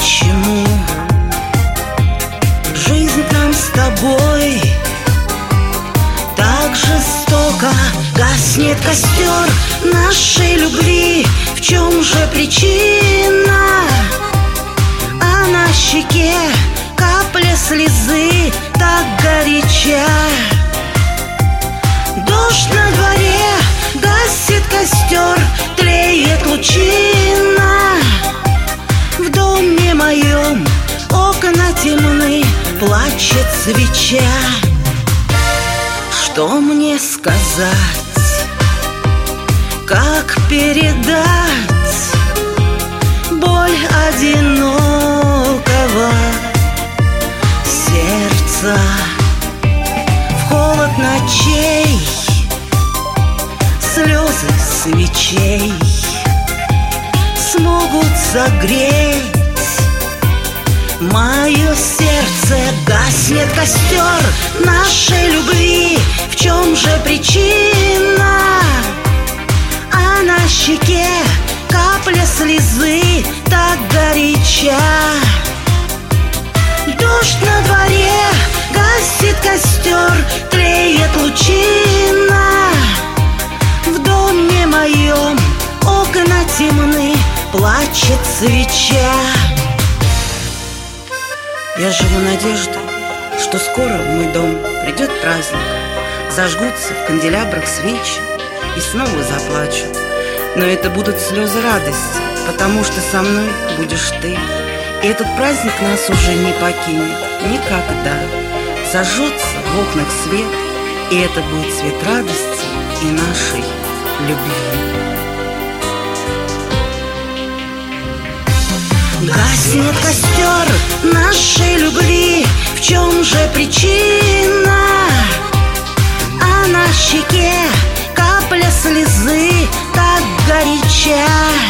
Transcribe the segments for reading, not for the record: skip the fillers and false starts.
почему жизнь нам с тобой так жестоко? Гаснет костер нашей любви. В чем же причина? А на щеке капля слезы так горяча. Дождь на дворе, гасит костер, тлеет лучина. В доме моем окна темны, плачет свеча. Что мне сказать, как передать боль одинокого сердца? В холод ночей слезы свечей смогут согреть мое сердце. Гаснет костер нашей любви. В чем же причина? А на щеке капля слезы так горяча. Дождь на дворе, гасит костер, тлеет лучина. В доме моем окна темны, плачет свеча. Я живу надеждой, что скоро в мой дом придет праздник. Зажгутся в канделябрах свечи и снова заплачу. Но это будут слезы радости, потому что со мной будешь ты. И этот праздник нас уже не покинет никогда. Зажжется в окнах свет, и это будет свет радости и нашей любви. Гаснет костер нашей любви. В чем же причина? А на щеке капля слезы так горяча.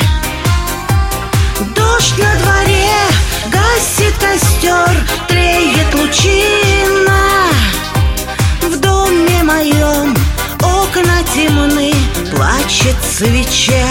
Дождь на дворе, гасит костер, тлеет лучина. В доме моем окна темны, плачет свеча.